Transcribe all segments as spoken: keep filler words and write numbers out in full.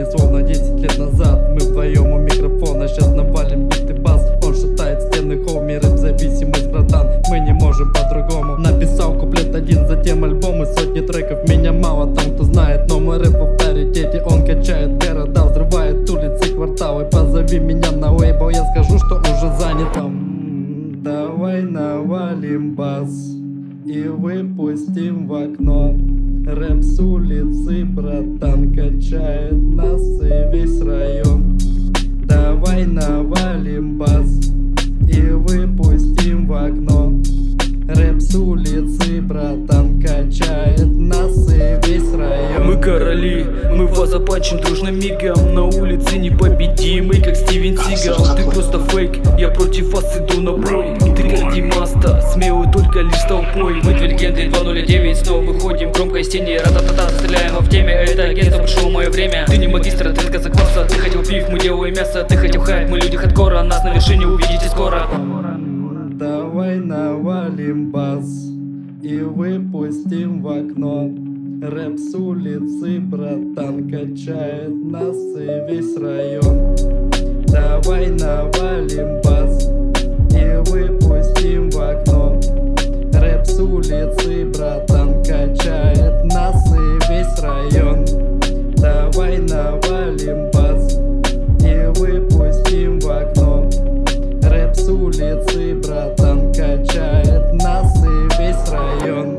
словно десять лет назад. Мы вдвоем у микрофона, сейчас навалим бит и бас. Он шатает стены, хоуми, рэп-зависимость, братан. Мы не можем по-другому. Написал куплет один, затем альбомы, сотни треков. Меня мало там кто знает, но мой рэп в авторитете. Он качает города, взрывает улицы, кварталы. Позови меня на лейбл, я скажу, что уже занят. М, Давай навалим бас и выпустим в окно. Рэп с улицы, братан, качает нас и весь район. Давай навалим бас и выпустим в окно. Рэп с улицы, братан, качает нас и весь район. Мы короли, мы вас запанчим дружно мигом. На улице непобедимый, как Стивен Сигал. Ты просто фейк, я против вас иду на бой. Ты как Димаста, смелый только лишь толпой. Мы две легенды, два ноль девять, снова выходим в громкой стене. Ра-та-та-та, стреляем в теме, это агентство, пришло мое время. Ты не магистр, ты отказа класса. Ты хотел пив, мы делаем мясо. Ты хотел хайп, мы люди хардкора. Нас на вершине увидите скоро. Давай навалим бас и выпустим в окно. Рэп с улицы, братан, качает нас и весь район. Давай навалим бас и выпустим в окно. Рэп с улицы, братан, качает нас и весь район. Давай навалим бас и выпустим в окно. Рэп с улицы, братан, качает нас и весь район.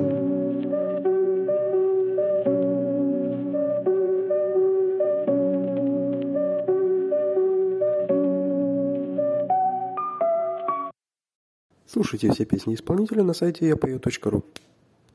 Слушайте все песни исполнителя на сайте я пою точка ру.